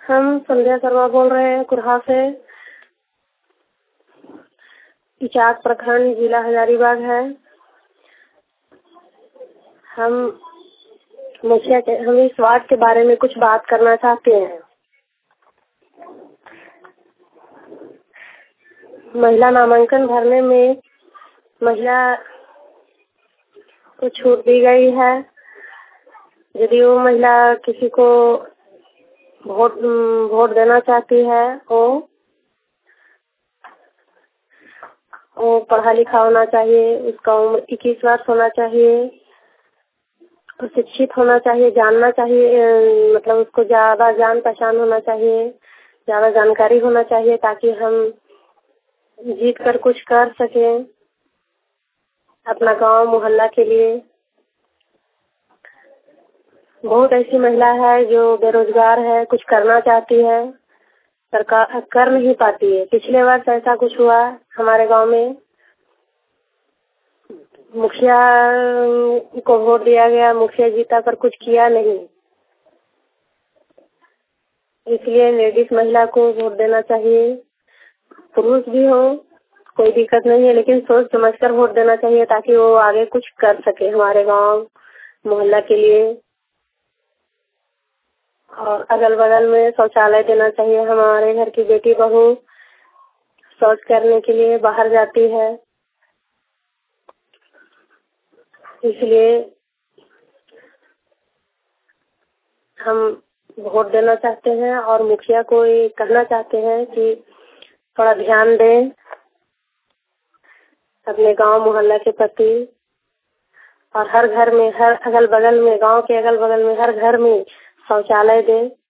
हम संध्या शर्मा बोल रहे हैं कुरहा से। इचाक प्रखंड, जिला हजारीबाग है। हम इस वार्ड के बारे में कुछ बात करना चाहते हैं। महिला नामांकन भरने में महिला को छूट दी गई है। यदि वो महिला किसी को वोट देना चाहती है, वो पढ़ा लिखा होना चाहिए, उसका उम्र 21 वर्ष होना चाहिए, और शिक्षित होना चाहिए, जानना चाहिए, मतलब उसको ज्यादा जान पहचान होना चाहिए, ज्यादा जानकारी होना चाहिए, ताकि हम जीत कर कुछ कर सकें अपना गांव मोहल्ला के लिए। बहुत ऐसी महिला है जो बेरोजगार है, कुछ करना चाहती है, सरकार कर नहीं पाती है। पिछले वर्ष ऐसा कुछ हुआ हमारे गांव में, मुखिया को वोट दिया गया, मुखिया जीता पर कुछ किया नहीं। इसलिए लेडीज महिला को वोट देना चाहिए। पुरुष भी हो कोई दिक्कत नहीं है, लेकिन सोच समझकर वोट देना चाहिए ताकि वो आगे कुछ कर सके हमारे गांव मोहल्ला के लिए। और अगल बगल में शौचालय देना चाहिए। हमारे घर की बेटी बहू शौच करने के लिए बाहर जाती है, इसलिए हम वोट देना चाहते हैं और मुखिया को ये कहना चाहते हैं कि थोड़ा ध्यान दें अपने गांव मोहल्ला के प्रति, और हर घर में, हर अगल बगल में, गांव के अगल बगल में हर घर में शौचालय दें।